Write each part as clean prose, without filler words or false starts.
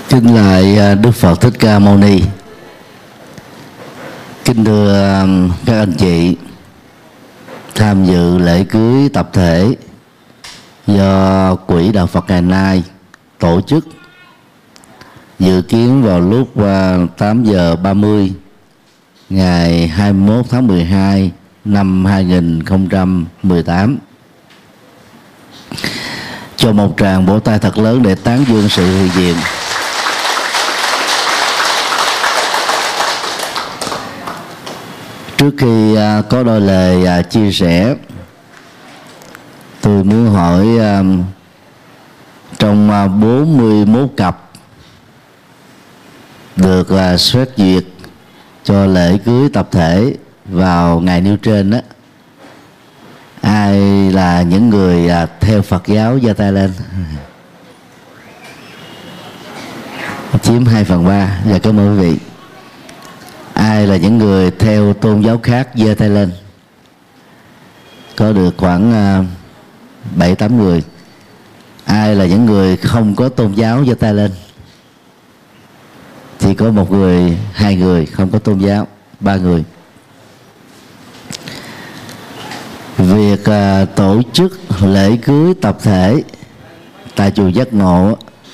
Kính lạy Đức Phật Thích Ca Mâu Ni. Kính thưa các anh chị tham dự lễ cưới tập thể do Quỹ Đạo Phật ngày nay tổ chức, dự kiến vào lúc 8 giờ 30 ngày 21 tháng 12 năm 2018. Cho một tràng vỗ tay thật lớn để tán dương sự hiện diện. Trước khi có đôi lời chia sẻ, tôi muốn hỏi trong 41 cặp được xét duyệt cho lễ cưới tập thể vào ngày nêu trên đó, ai là những người theo Phật giáo giơ tay lên? Chiếm 2/3. Và cảm ơn quý vị. Ai là những người theo tôn giáo khác giơ tay lên? Có được khoảng 7-8 người. Ai là những người không có tôn giáo giơ tay lên? Chỉ có 1 người, 2 người không có tôn giáo, 3 người. Việc tổ chức lễ cưới tập thể tại chùa Giác Ngộ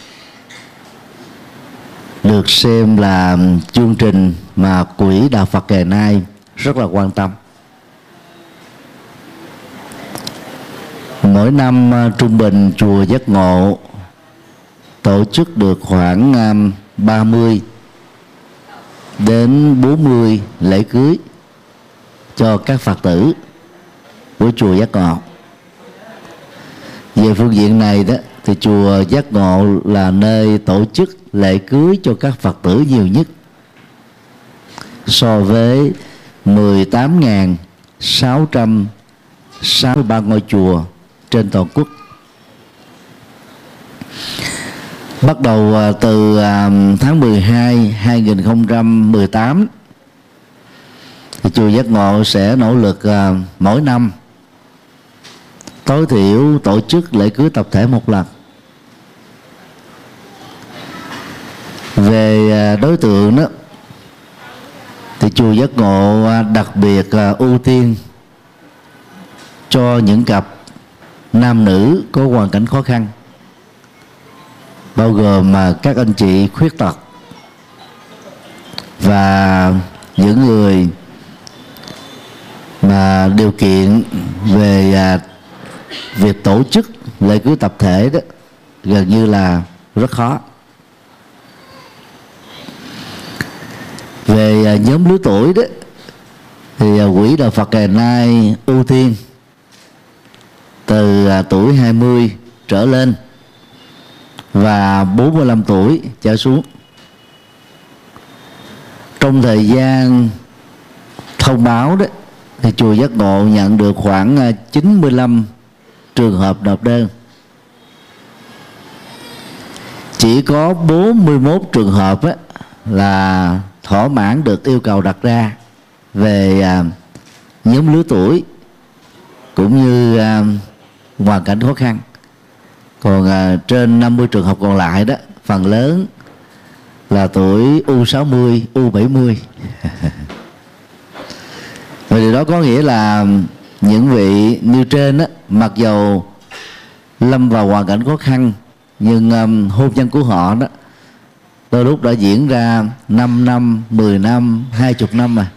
được xem là chương trình mà Quỹ Đạo Phật ngày nay rất là quan tâm. Mỗi năm trung bình chùa Giác Ngộ tổ chức được khoảng 30 đến 40 lễ cưới cho các Phật tử của chùa Giác Ngộ. Về phương diện này đó thì chùa Giác Ngộ là nơi tổ chức lễ cưới cho các Phật tử nhiều nhất, so với 18.663 ngôi chùa trên toàn quốc. Bắt đầu từ tháng 12 2018 thì chùa Giác Ngộ sẽ nỗ lực mỗi năm tối thiểu tổ chức lễ cưới tập thể 1 lần. Về đối tượng đó thì chùa Giác Ngộ đặc biệt ưu tiên cho những cặp nam nữ có hoàn cảnh khó khăn, bao gồm các anh chị khuyết tật và những người mà điều kiện về việc tổ chức lễ cưới tập thể đó gần như là rất khó. Về nhóm lứa tuổi đó thì Quỹ Đạo Phật ngày nay ưu tiên từ tuổi 20 trở lên và 45 tuổi trở xuống. Trong thời gian thông báo đó thì chùa Giác Ngộ nhận được khoảng 95 trường hợp nộp đơn. Chỉ có 41 trường hợp á, là thỏa mãn được yêu cầu đặt ra về nhóm lứa tuổi cũng như hoàn cảnh khó khăn. Còn trên 50 trường hợp còn lại đó, phần lớn là tuổi U60, U70. Và điều đó có nghĩa là những vị nêu trên đó, mặc dầu lâm vào hoàn cảnh khó khăn, nhưng hôn nhân của họ đó đôi lúc đã diễn ra 5 năm, 10 năm, 20 năm mà.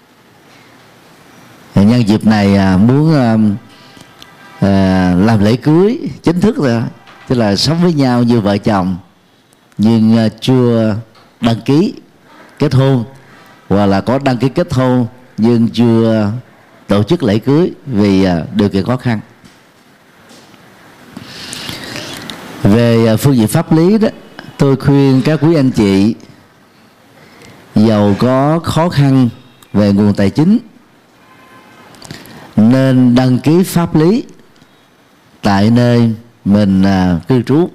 Nhân dịp này muốn làm lễ cưới chính thức rồi, tức là sống với nhau như vợ chồng nhưng chưa đăng ký kết hôn, hoặc là có đăng ký kết hôn nhưng chưa tổ chức lễ cưới vì điều kiện khó khăn. Về phương diện pháp lý đó, tôi khuyên các quý anh chị dầu có khó khăn về nguồn tài chính nên đăng ký pháp lý tại nơi mình cư trú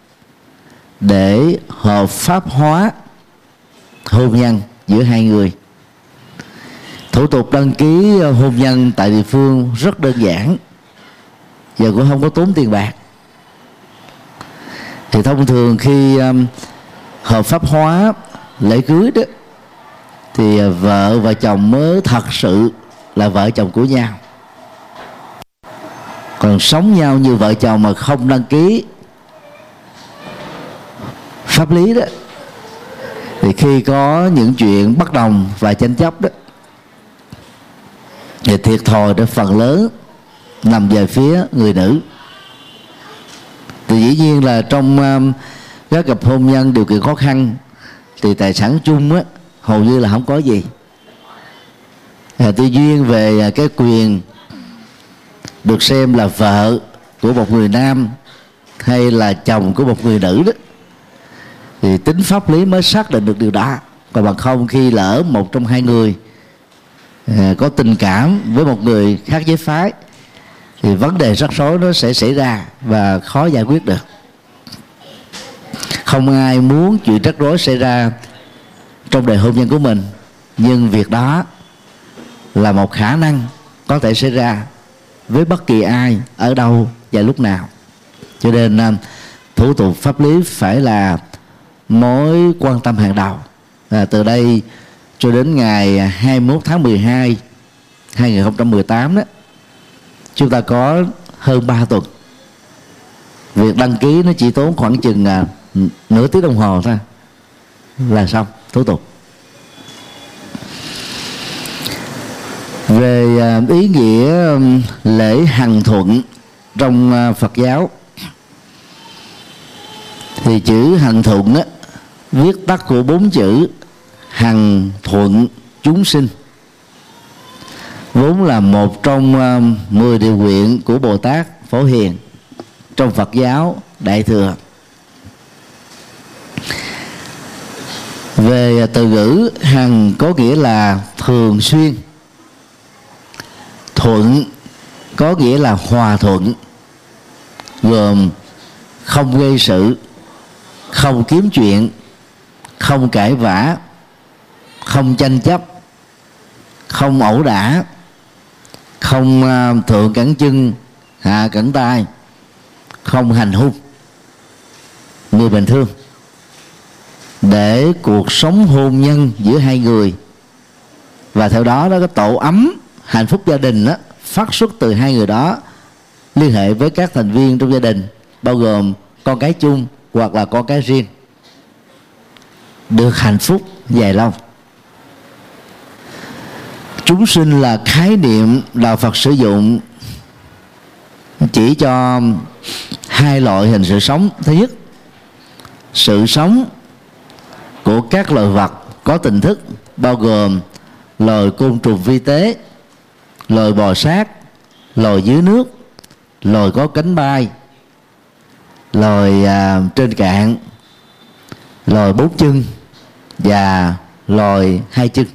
để hợp pháp hóa hôn nhân giữa hai người. Thủ tục đăng ký hôn nhân tại địa phương rất đơn giản và cũng không có tốn tiền bạc. Thì thông thường khi hợp pháp hóa lễ cưới đó, thì vợ và chồng mới thật sự là vợ chồng của nhau. Còn sống nhau như vợ chồng mà không đăng ký pháp lý đó, thì khi có những chuyện bất đồng và tranh chấp đó, thì thiệt thòi để phần lớn nằm về phía người nữ. Thì dĩ nhiên là trong các cặp hôn nhân điều kiện khó khăn thì tài sản chung á, hầu như là không có gì. Tuy nhiên về cái quyền được xem là vợ của một người nam hay là chồng của một người nữ đó, thì tính pháp lý mới xác định được điều đó. Còn bằng không, khi lỡ một trong hai người có tình cảm với một người khác giới phái, thì vấn đề rắc rối nó sẽ xảy ra và khó giải quyết được. Không ai muốn chuyện rắc rối xảy ra trong đời hôn nhân của mình, nhưng việc đó là một khả năng có thể xảy ra với bất kỳ ai, ở đâu và lúc nào. Cho nên thủ tục pháp lý phải là mối quan tâm hàng đầu. Từ đây cho đến ngày 21 tháng 12 2018 đó, chúng ta có hơn 3 tuần. Việc đăng ký nó chỉ tốn khoảng chừng nửa tiếng đồng hồ thôi là xong thủ tục. Về ý nghĩa lễ hằng thuận trong Phật giáo, thì chữ hằng thuận á, viết tắt của 4 chữ hằng thuận chúng sinh, vốn là một trong 10 điều nguyện của Bồ Tát Phổ Hiền trong Phật giáo Đại Thừa. Về từ ngữ hằng có nghĩa là thường xuyên, thuận có nghĩa là hòa thuận, gồm không gây sự, không kiếm chuyện, không cãi vã, không tranh chấp, không ẩu đả, không thượng cẳng chân hạ cẳng tay, không hành hung người bình thường, để cuộc sống hôn nhân giữa hai người và theo đó cái tổ ấm hạnh phúc gia đình đó, phát xuất từ hai người đó liên hệ với các thành viên trong gia đình, bao gồm con cái chung hoặc là con cái riêng, được hạnh phúc dài lâu. Chúng sinh là khái niệm đạo Phật sử dụng chỉ cho hai loại hình sự sống. Thứ nhất, sự sống của các loài vật có tình thức, bao gồm loài côn trùng vi tế, loài bò sát, loài dưới nước, loài có cánh bay, loài trên cạn, loài 4 chân và loài 2 chân.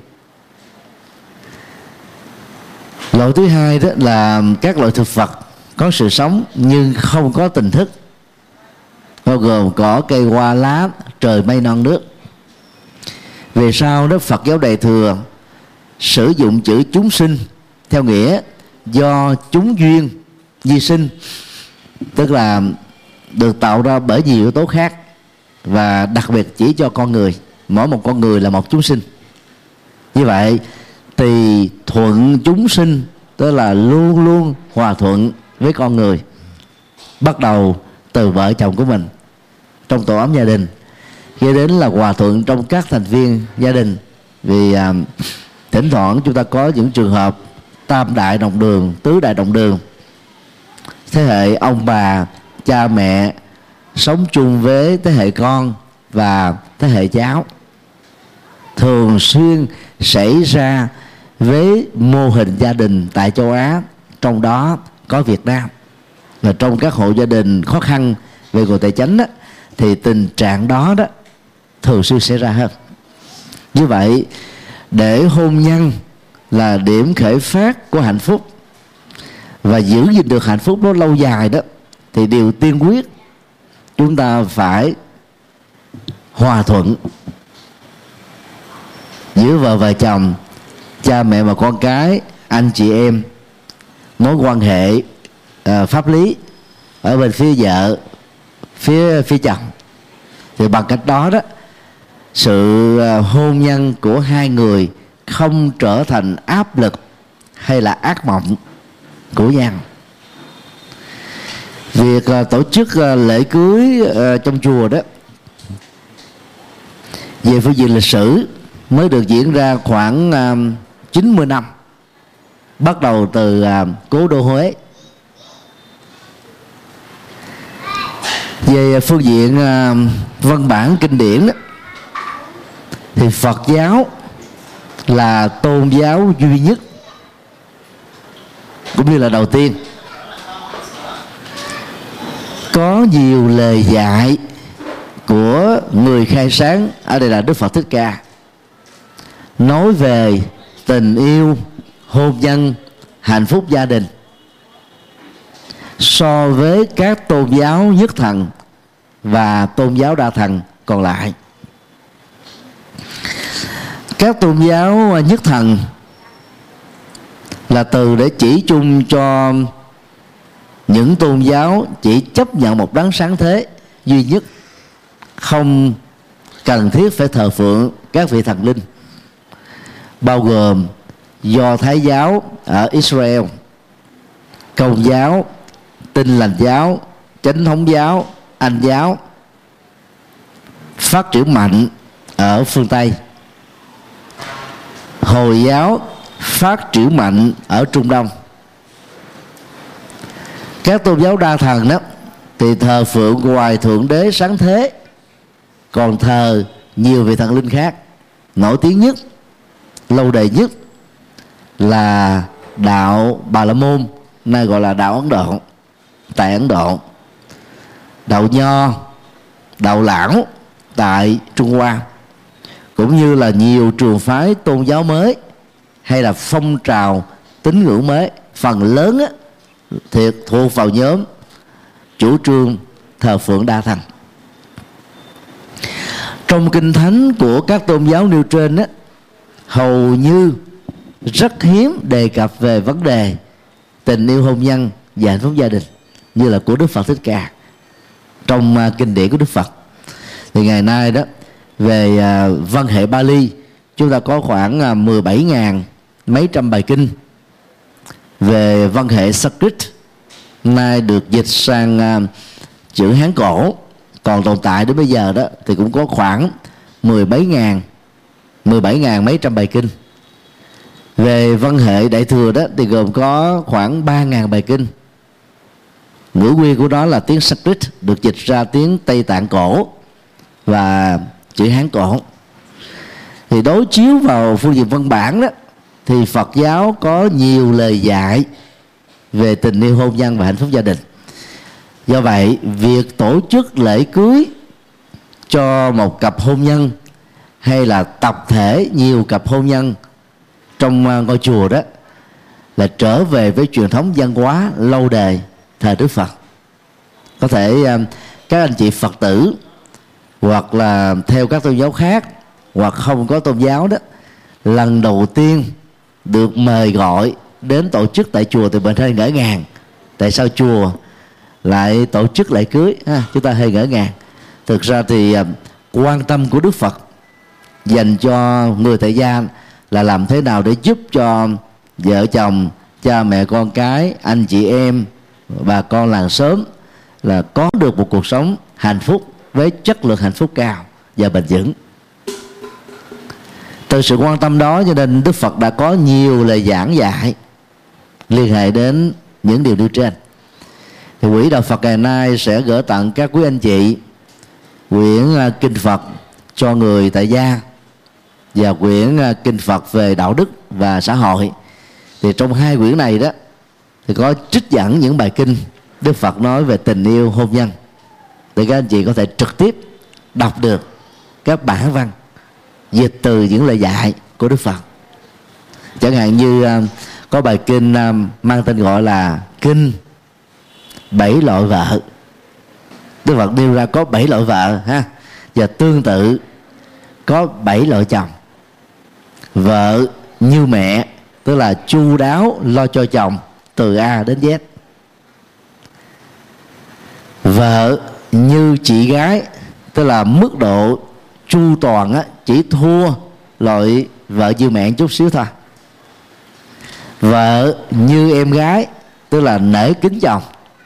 Loại thứ hai đó là các loại thực vật có sự sống nhưng không có tình thức, bao gồm cỏ cây hoa lá, trời mây non nước. Về sau đó, Phật giáo Đại Thừa sử dụng chữ chúng sinh theo nghĩa do chúng duyên di sinh, tức là được tạo ra bởi nhiều yếu tố khác, và đặc biệt chỉ cho con người. Mỗi một con người là một chúng sinh. Như vậy thì thuận chúng sinh tức là luôn luôn hòa thuận với con người, bắt đầu từ vợ chồng của mình trong tổ ấm gia đình, kế đến là hòa thuận trong các thành viên gia đình. Vì thỉnh thoảng chúng ta có những trường hợp tam đại đồng đường, tứ đại đồng đường, thế hệ ông bà cha mẹ sống chung với thế hệ con và thế hệ cháu, thường xuyên xảy ra với mô hình gia đình tại châu Á, trong đó có Việt Nam. Và trong các hộ gia đình khó khăn về nguồn tài chính đó, thì tình trạng đó thường xuyên xảy ra hơn. Như vậy, để hôn nhân là điểm khởi phát của hạnh phúc và giữ gìn được hạnh phúc đó lâu dài đó, thì điều tiên quyết chúng ta phải hòa thuận giữa vợ chồng, cha mẹ và con cái, anh chị em, mối quan hệ pháp lý ở bên phía vợ, phía chồng. Thì bằng cách đó sự hôn nhân của hai người không trở thành áp lực hay là ác mộng của nhau. Việc tổ chức lễ cưới trong chùa đó, về phương diện lịch sử mới được diễn ra khoảng 90 năm, bắt đầu từ cố đô Huế. Về phương diện văn bản kinh điển đó, thì Phật giáo là tôn giáo duy nhất cũng như là đầu tiên có nhiều lời dạy của người khai sáng, ở đây là Đức Phật Thích Ca, nói về tình yêu, hôn nhân, hạnh phúc gia đình so với các tôn giáo nhất thần và tôn giáo đa thần còn lại. Các tôn giáo nhất thần là từ để chỉ chung cho những tôn giáo chỉ chấp nhận một đấng sáng thế duy nhất, không cần thiết phải thờ phượng các vị thần linh, bao gồm Do Thái giáo ở Israel, Công giáo, Tin Lành giáo, Chánh thống giáo, Anh giáo phát triển mạnh ở phương Tây, Hồi giáo phát triển mạnh ở Trung Đông. Các tôn giáo đa thần đó thì thờ phượng ngoài Thượng Đế sáng thế, còn thờ nhiều vị thần linh khác. Nổi tiếng nhất, lâu đời nhất là đạo Bà La Môn, nay gọi là đạo Ấn Độ, tại Ấn Độ, đạo Nho, đạo Lão tại Trung Hoa, cũng như là nhiều trường phái tôn giáo mới hay là phong trào tín ngưỡng mới, phần lớn á, thì thuộc vào nhóm chủ trương thờ phượng đa thần. Trong kinh thánh của các tôn giáo nêu trên á, hầu như rất hiếm đề cập về vấn đề tình yêu hôn nhân và hạnh phúc gia đình như là của Đức Phật Thích Ca trong kinh điển của Đức Phật. Thì ngày nay đó, về văn hệ Bali, chúng ta có khoảng 17.000 mấy trăm bài kinh. Về văn hệ Sanskrit, nay được dịch sang chữ Hán cổ, còn tồn tại đến bây giờ đó thì cũng có khoảng 17.000 mấy trăm bài kinh. Về văn hệ Đại thừa đó thì gồm có khoảng 3.000 bài kinh. Ngữ quy của đó là tiếng Sanskrit, được dịch ra tiếng Tây Tạng cổ và chữ Hán cổ. Thì đối chiếu vào phương diện văn bản đó, thì Phật giáo có nhiều lời dạy về tình yêu hôn nhân và hạnh phúc gia đình. Do vậy, việc tổ chức lễ cưới cho một cặp hôn nhân hay là tập thể nhiều cặp hôn nhân trong ngôi chùa đó là trở về với truyền thống văn hóa lâu đời thời Đức Phật. Có thể các anh chị Phật tử hoặc là theo các tôn giáo khác hoặc không có tôn giáo đó, lần đầu tiên được mời gọi đến tổ chức tại chùa thì mình hơi ngỡ ngàng. Tại sao chùa lại tổ chức lễ cưới? Chúng ta hơi ngỡ ngàng. Thực ra thì quan tâm của Đức Phật dành cho người tại gia là làm thế nào để giúp cho vợ chồng, cha mẹ con cái, anh chị em, bà con làng xóm là có được một cuộc sống hạnh phúc với chất lượng hạnh phúc cao và bền vững. Từ sự quan tâm đó cho nên Đức Phật đã có nhiều lời giảng dạy liên hệ đến những điều nêu trên. Thì Quỹ Đạo Phật ngày nay sẽ gửi tặng các quý anh chị quyển kinh Phật cho người tại gia và quyển kinh Phật về đạo đức và xã hội. Thì trong hai quyển này đó thì có trích dẫn những bài kinh Đức Phật nói về tình yêu hôn nhân, để các anh chị có thể trực tiếp đọc được các bản văn dịch từ những lời dạy của Đức Phật. Chẳng hạn như có bài kinh mang tên gọi là kinh 7 loại vợ. Đức Phật nêu ra có 7 loại vợ ha, và tương tự có 7 loại chồng. Vợ như mẹ, tức là chu đáo lo cho chồng từ A đến Z. Vợ như chị gái, tức là mức độ chu toàn á, chỉ thua loại vợ như mẹ chút xíu thôi. Vợ như em gái, tức là nể kính chồng.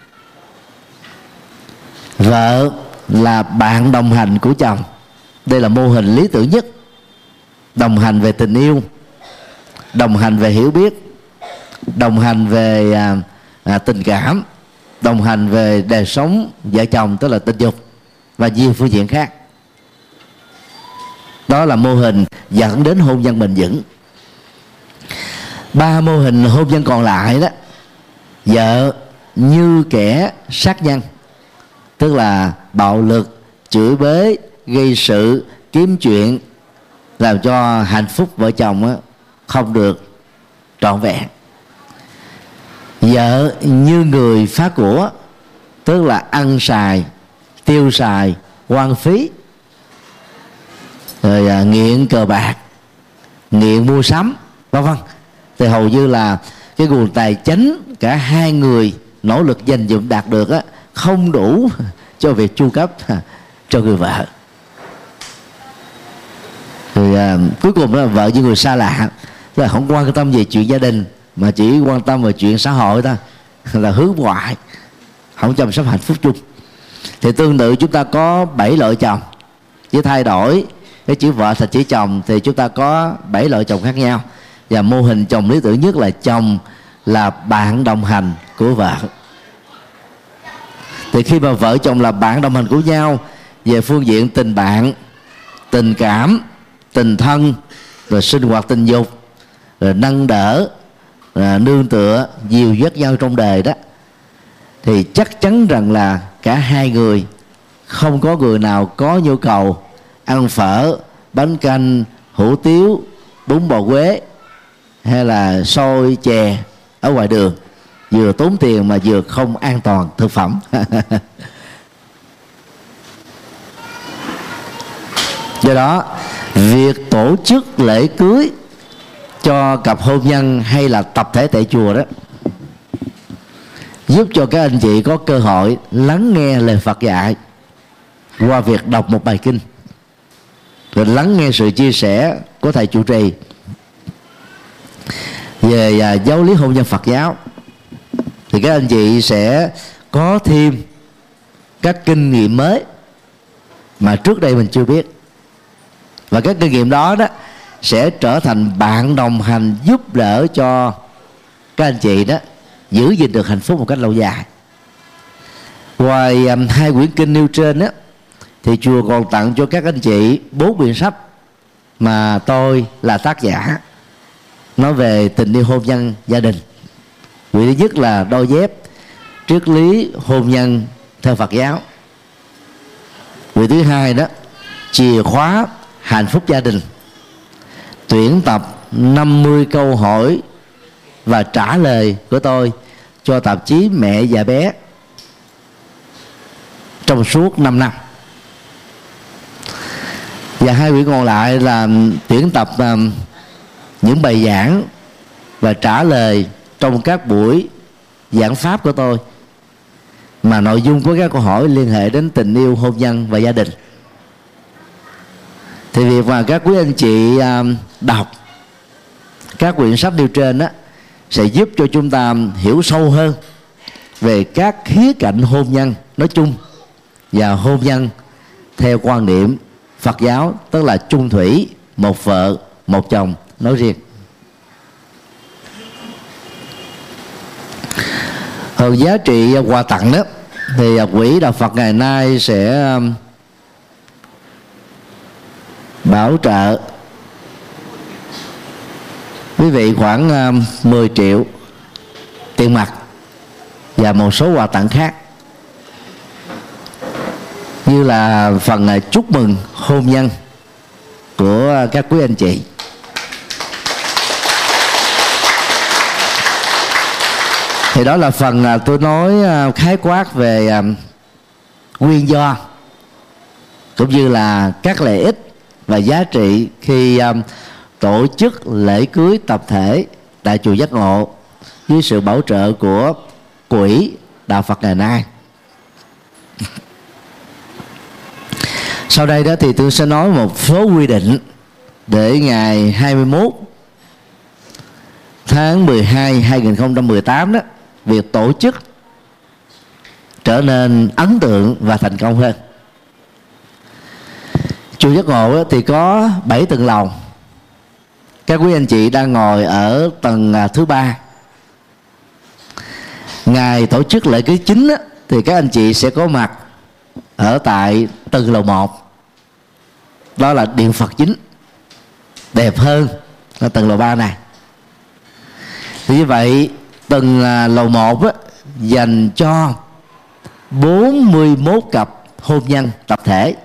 Vợ là bạn đồng hành của chồng. Đây là mô hình lý tưởng nhất. Đồng hành về tình yêu, đồng hành về hiểu biết, đồng hành về tình cảm, đồng hành về đời sống vợ chồng, tức là tình dục, và nhiều phương diện khác. Đó là mô hình dẫn đến hôn nhân bền vững. 3 mô hình hôn nhân còn lại đó: vợ như kẻ sát nhân, tức là bạo lực, chửi bới, gây sự, kiếm chuyện, làm cho hạnh phúc vợ chồng không được trọn vẹn. Vợ như người phá của, tức là ăn xài, tiêu xài, hoang phí, rồi nghiện cờ bạc, nghiện mua sắm, vân vân. Thì hầu như là cái nguồn tài chính cả hai người nỗ lực dành dụm đạt được không đủ cho việc chu cấp cho người vợ. Rồi cuối cùng là vợ như người xa lạ, là không quan tâm về chuyện gia đình mà chỉ quan tâm về chuyện xã hội thôi, là hướng ngoại, không chăm sóc hạnh phúc chung. Thì tương tự chúng ta có 7 loại chồng, chỉ thay đổi cái chữ vợ thành chữ chồng thì chúng ta có 7 loại chồng khác nhau. Và mô hình chồng lý tưởng nhất là chồng là bạn đồng hành của vợ. Thì khi mà vợ chồng là bạn đồng hành của nhau về phương diện tình bạn, tình cảm, tình thân, rồi sinh hoạt tình dục, rồi nâng đỡ, rồi nương tựa, dìu dắt nhau trong đời đó, thì chắc chắn rằng là cả hai người không có người nào có nhu cầu ăn phở, bánh canh, hủ tiếu, bún bò Huế hay là xôi chè ở ngoài đường, vừa tốn tiền mà vừa không an toàn thực phẩm. Do đó, việc tổ chức lễ cưới cho cặp hôn nhân hay là tập thể tại chùa đó giúp cho các anh chị có cơ hội lắng nghe lời Phật dạy qua việc đọc một bài kinh, rồi lắng nghe sự chia sẻ của thầy trụ trì về giáo lý hôn nhân Phật giáo. Thì các anh chị sẽ có thêm các kinh nghiệm mới mà trước đây mình chưa biết, và các kinh nghiệm đó sẽ trở thành bạn đồng hành giúp đỡ cho các anh chị đó giữ gìn được hạnh phúc một cách lâu dài. Ngoài 2 quyển kinh nêu trên thì chùa còn tặng cho các anh chị 4 quyển sách mà tôi là tác giả, nói về tình yêu hôn nhân gia đình. Quyển thứ nhất là Đôi dép triết lý hôn nhân theo Phật giáo. Quyển thứ hai đó Chìa khóa hạnh phúc gia đình, tuyển tập 50 câu hỏi và trả lời của tôi cho tạp chí Mẹ và Bé trong suốt 5 năm. Và 2 quyển còn lại là tuyển tập những bài giảng và trả lời trong các buổi giảng pháp của tôi, mà nội dung của các câu hỏi liên hệ đến tình yêu, hôn nhân và gia đình. Thì việc mà các quý anh chị đọc các quyển sách nêu trên sẽ giúp cho chúng ta hiểu sâu hơn về các khía cạnh hôn nhân nói chung và hôn nhân theo quan niệm Phật giáo, tức là chung thủy, một vợ một chồng nói riêng. Hơn giá trị quà tặng đó thì quỹ Đạo Phật ngày nay sẽ bảo trợ quý vị khoảng 10 triệu tiền mặt và một số quà tặng khác, như là phần chúc mừng hôn nhân của các quý anh chị. Thì đó là phần tôi nói khái quát về nguyên do cũng như là các lợi ích và giá trị khi tổ chức lễ cưới tập thể tại chùa Giác Ngộ với sự bảo trợ của quỹ Đạo Phật ngày nay. Sau đây đó thì tôi sẽ nói một số quy định để ngày 21 tháng 12 2018 đó, việc tổ chức trở nên ấn tượng và thành công hơn. Chùa Giác Ngộ thì có 7 tầng lầu. Các quý anh chị đang ngồi ở tầng thứ 3. Ngày tổ chức lễ cưới chính á, thì các anh chị sẽ có mặt ở tại tầng lầu 1. Đó là điện Phật chính, đẹp hơn là tầng lầu 3 này. Thì như vậy tầng lầu 1 á, dành cho 41 cặp hôn nhân tập thể.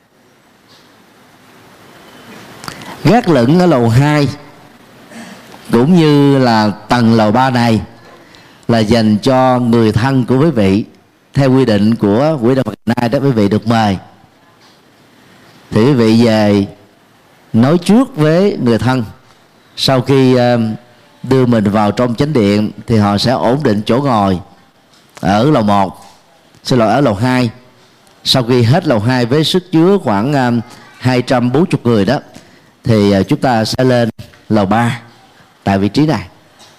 Gác lửng ở lầu 2 cũng như là tầng lầu 3 này là dành cho người thân của quý vị. Theo quy định của Quỹ đạo Phật Nay đó, quý vị được mời thì quý vị về nói trước với người thân. Sau khi đưa mình vào trong chánh điện thì họ sẽ ổn định chỗ ngồi ở lầu 1, ở lầu 2. Sau khi hết lầu 2 với sức chứa khoảng 240 người đó, thì chúng ta sẽ lên lầu 3 tại vị trí này.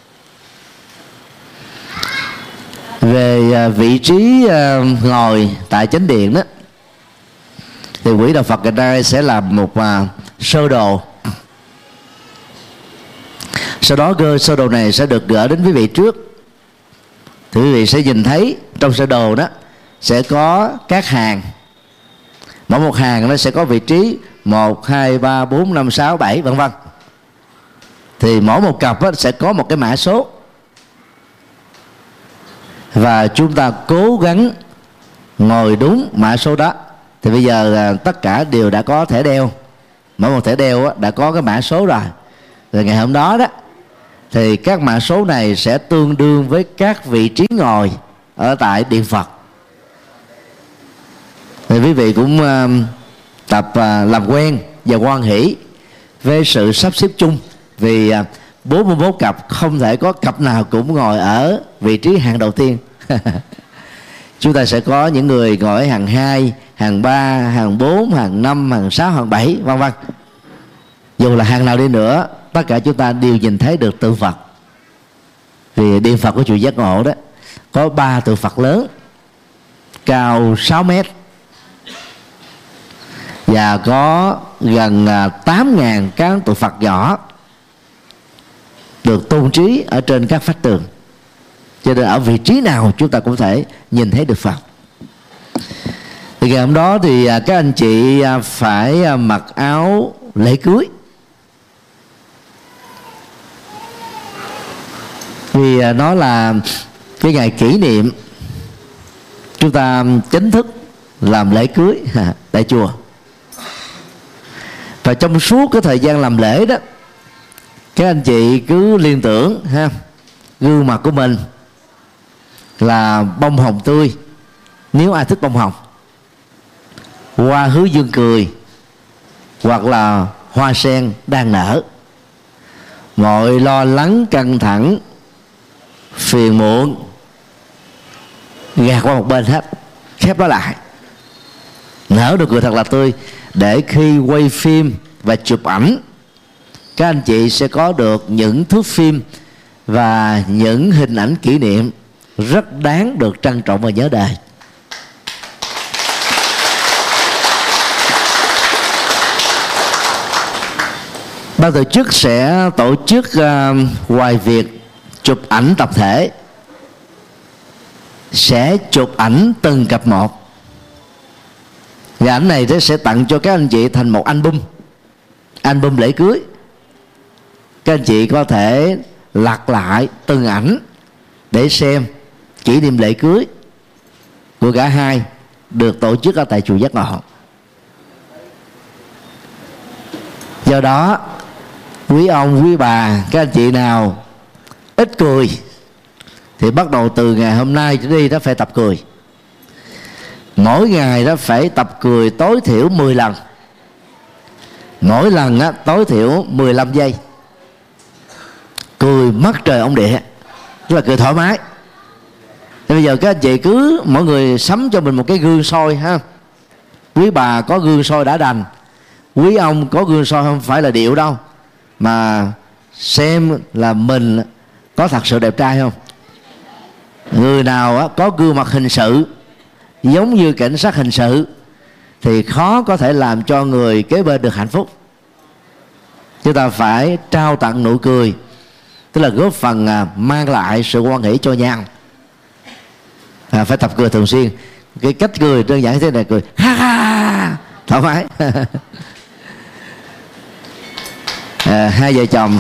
Về vị trí ngồi tại chánh điện đó, thì Quỹ đạo Phật ngày nay sẽ làm một sơ đồ. Sau đó sơ đồ này sẽ được gửi đến quý vị trước. Thì quý vị sẽ nhìn thấy trong sơ đồ đó sẽ có các hàng. Mỗi một hàng nó sẽ có vị trí 1, 2, 3, 4, 5, 6, 7 vân vân. Thì mỗi một cặp sẽ có một cái mã số. Và chúng ta cố gắng ngồi đúng mã số đó. Thì bây giờ là tất cả đều đã có thẻ đeo. Mỗi một thẻ đeo đã có cái mã số rồi. Rồi ngày hôm đó đó thì các mã số này sẽ tương đương với các vị trí ngồi ở tại điện Phật. Thì quý vị cũng tập làm quen và hoan hỷ với sự sắp xếp chung. Vì 41 cặp không thể có cặp nào cũng ngồi ở vị trí hàng đầu tiên. Chúng ta sẽ có những người ngồi ở hàng 2, hàng 3, hàng 4, hàng 5, hàng 6, hàng 7 vân vân. Dù là hàng nào đi nữa, tất cả chúng ta đều nhìn thấy được tượng Phật. Vì điện Phật của chùa Giác Ngộ đó có 3 tượng Phật lớn cao 6 mét và có gần 8.000 các tượng Phật nhỏ được tôn trí ở trên các vách tường. Cho nên ở vị trí nào chúng ta cũng thể nhìn thấy được Phật. Thì ngày hôm đó thì các anh chị phải mặc áo lễ cưới. Vì nó là cái ngày kỷ niệm chúng ta chính thức làm lễ cưới tại chùa. Và trong suốt cái thời gian làm lễ đó, các anh chị cứ liên tưởng gương mặt của mình là bông hồng tươi, nếu ai thích bông hồng, hoa hướng dương cười, hoặc là hoa sen đang nở. Mọi lo lắng, căng thẳng, phiền muộn gạt qua một bên hết, khép nó lại, nở nụ cười thật là tươi, để khi quay phim và chụp ảnh, các anh chị sẽ có được những thước phim và những hình ảnh kỷ niệm rất đáng được trân trọng và nhớ đời. Ban tổ chức sẽ tổ chức ngoài việc chụp ảnh tập thể, sẽ chụp ảnh từng cặp một. Và ảnh này sẽ tặng cho các anh chị thành một album lễ cưới. Các anh chị có thể lật lại từng ảnh để xem kỷ niệm lễ cưới của cả hai được tổ chức ở tại chùa Giác Ngộ. Do đó, quý ông, quý bà, các anh chị nào ít cười thì bắt đầu từ ngày hôm nay trở đi đó phải tập cười. Mỗi ngày đó phải tập cười tối thiểu 10 lần. Mỗi lần á, tối thiểu 15 giây. Cười mất trời ông địa, tức là cười thoải mái. Thì bây giờ các anh chị cứ mỗi người sắm cho mình một cái gương soi ha. quý bà có gương soi đã đành, quý ông có gương soi không phải là điệu đâu, mà xem là mình có thật sự đẹp trai không. Người nào có gương mặt hình sự giống như cảnh sát hình sự thì khó có thể làm cho người kế bên được hạnh phúc. Chúng ta phải trao tặng nụ cười, tức là góp phần mang lại sự hoan hỷ cho nhau. Phải tập cười thường xuyên. Cái cách cười đơn giản thế này, cười ha ha thoải mái. Hai vợ chồng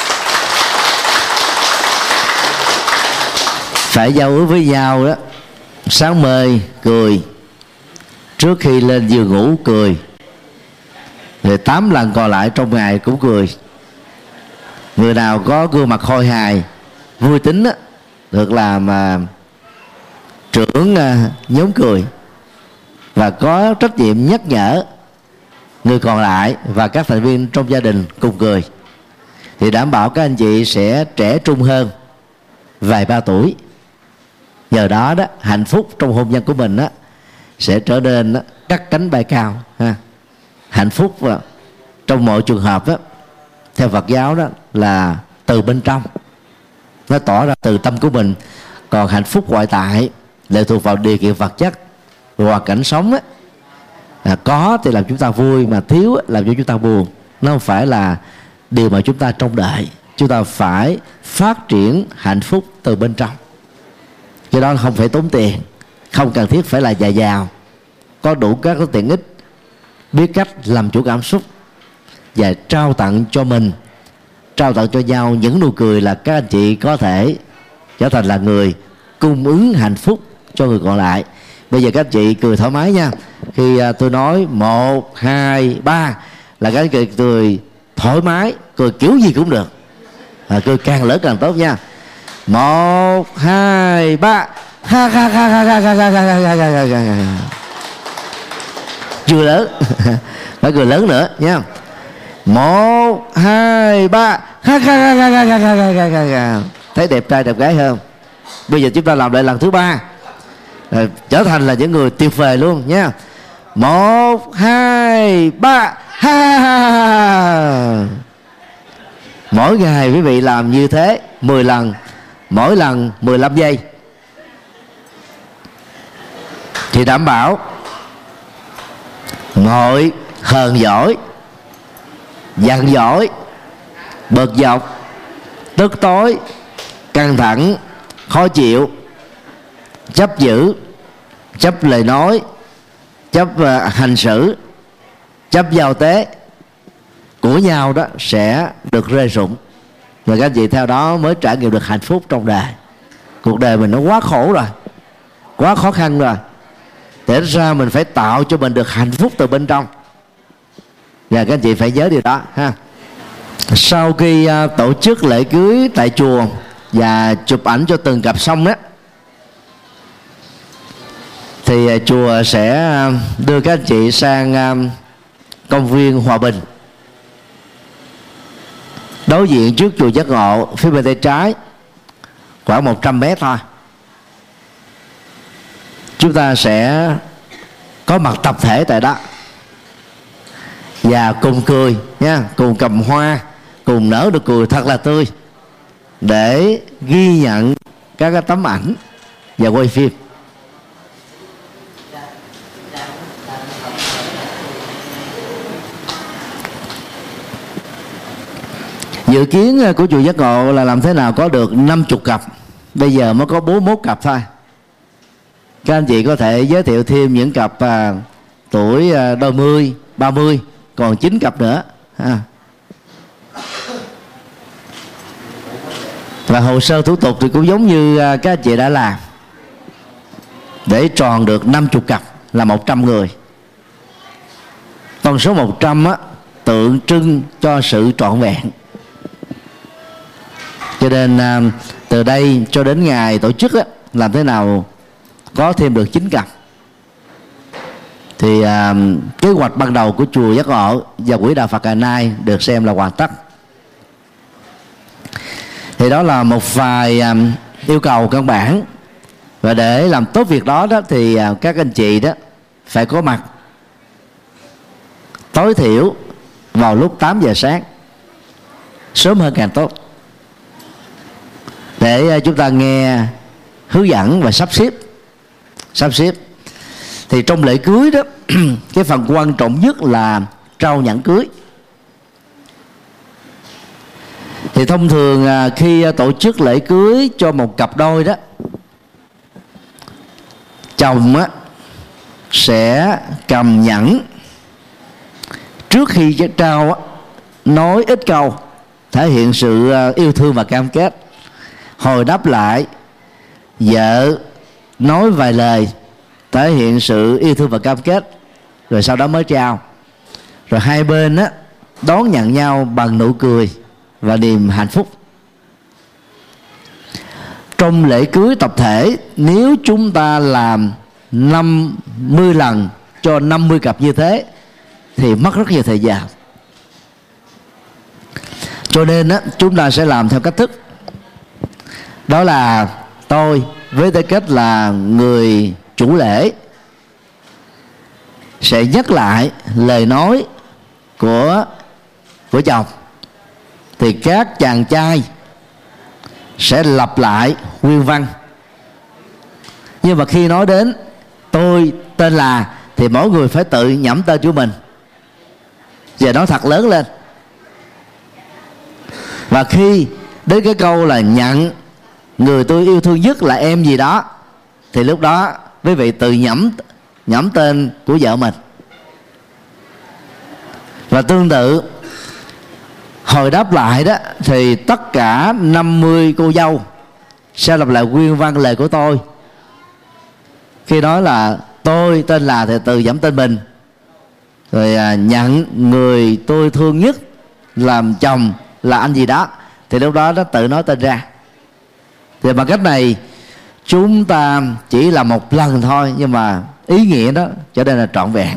phải giao ước với nhau đó, sáng mời cười, trước khi lên giường ngủ cười, rồi 8 lần còn lại trong ngày cũng cười. Người nào có gương mặt khôi hài, vui tính đó, được làm trưởng nhóm cười và có trách nhiệm nhắc nhở người còn lại và các thành viên trong gia đình cùng cười, thì đảm bảo các anh chị sẽ trẻ trung hơn vài ba tuổi. Nhờ đó đó, hạnh phúc trong hôn nhân của mình đó sẽ trở nên cắt cánh bay cao ha. Hạnh phúc trong mọi trường hợp đó, theo Phật giáo đó, là từ bên trong, nó tỏ ra từ tâm của mình. Còn hạnh phúc ngoại tại lệ thuộc vào điều kiện vật chất, hoàn cảnh sống á, có thì làm chúng ta vui, mà thiếu làm cho chúng ta buồn. Nó không phải là điều mà chúng ta trông đợi. Chúng ta phải phát triển hạnh phúc từ bên trong. Cái đó không phải tốn tiền, không cần thiết phải là già giàu, có đủ các tiện ích, biết cách làm chủ cảm xúc và trao tặng cho mình, trao tặng cho nhau những nụ cười, là các anh chị có thể trở thành là người cung ứng hạnh phúc cho người còn lại. Bây giờ các anh chị cười thoải mái nha. Khi tôi nói 1, 2, 3 là các anh chị cười thoải mái, cười kiểu gì cũng được, cười càng lớn càng tốt nha. 1, 2, 3 ha ha ha ha ha ha ha ha ha ha. Chưa lớn, phải cười lớn nữa nha. 1, 2, 3 ha ha ha ha ha ha ha. Thấy đẹp trai đẹp gái hơn. Bây giờ chúng ta làm lại lần thứ 3, trở thành là những người tuyệt vời luôn nha. 1, 2, 3 ha ha. Mỗi ngày quý vị làm như thế 10 lần, mỗi lần 15 giây, thì đảm bảo mọi hờn giỏi, giận dỗi, bực dọc, tức tối, căng thẳng, khó chịu, chấp giữ, chấp lời nói, chấp hành xử, chấp giao tế của nhau đó sẽ được rơi rụng. Và các anh chị theo đó mới trải nghiệm được hạnh phúc trong đời. Cuộc đời mình nó quá khổ rồi, quá khó khăn rồi, để ra mình phải tạo cho mình được hạnh phúc từ bên trong. Và các anh chị phải nhớ điều đó ha. Sau khi tổ chức lễ cưới tại chùa và chụp ảnh cho từng cặp xong đó, thì chùa sẽ đưa các anh chị sang công viên Hòa Bình, đối diện trước chùa Giác Ngộ, phía bên tay trái, khoảng 100 mét thôi. Chúng ta sẽ có mặt tập thể tại đó và cùng cười nha, cùng cầm hoa, cùng nở được cười thật là tươi để ghi nhận các cái tấm ảnh và quay phim. Dự kiến của chùa Giác Ngộ là làm thế nào có được 50 cặp, bây giờ mới có 41 cặp thôi. Các anh chị có thể giới thiệu thêm những cặp tuổi đôi mươi, 30, còn 9 cặp nữa ha. Và hồ sơ thủ tục thì cũng giống như các anh chị đã làm, để tròn được 50 cặp là 100 người. Con số 100 tượng trưng cho sự trọn vẹn. Cho nên từ đây cho đến ngày tổ chức làm thế nào có thêm được 9 cặp, thì kế hoạch ban đầu của chùa Giác Ngộ và quỹ đạo Phật Ngày Nay được xem là hoàn tất. Thì đó là một vài yêu cầu căn bản. Và để làm tốt việc đó thì các anh chị đó phải có mặt tối thiểu vào lúc 8 giờ sáng, sớm hơn càng tốt, để chúng ta nghe hướng dẫn và sắp xếp. Thì trong lễ cưới đó cái phần quan trọng nhất là trao nhẫn cưới. Thì thông thường khi tổ chức lễ cưới cho một cặp đôi đó, chồng sẽ cầm nhẫn trước khi trao, nói ít câu thể hiện sự yêu thương và cam kết, hồi đáp lại vợ nói vài lời thể hiện sự yêu thương và cam kết, rồi sau đó mới trao. Rồi hai bên đón nhận nhau bằng nụ cười và niềm hạnh phúc. Trong lễ cưới tập thể, nếu chúng ta làm 50 lần cho 50 cặp như thế thì mất rất nhiều thời gian. Cho nên chúng ta sẽ làm theo cách thức, đó là tôi với tư cách là người chủ lễ sẽ nhắc lại lời nói của chồng, thì các chàng trai sẽ lặp lại nguyên văn. Nhưng mà khi nói đến tôi tên là thì mỗi người phải tự nhẩm tên của mình và nói thật lớn lên. Và khi đến cái câu là nhận người tôi yêu thương nhất là em gì đó, thì lúc đó quý vị tự nhẩm tên của vợ mình. Và tương tự hồi đáp lại đó, thì tất cả 50 cô dâu sẽ lặp lại nguyên văn lời của tôi. Khi nói là tôi tên là thì tự nhẩm tên mình, rồi nhận người tôi thương nhất làm chồng là anh gì đó, thì lúc đó nó tự nói tên ra. Thì bằng cách này chúng ta chỉ là một lần thôi, nhưng mà ý nghĩa đó trở nên là trọn vẹn.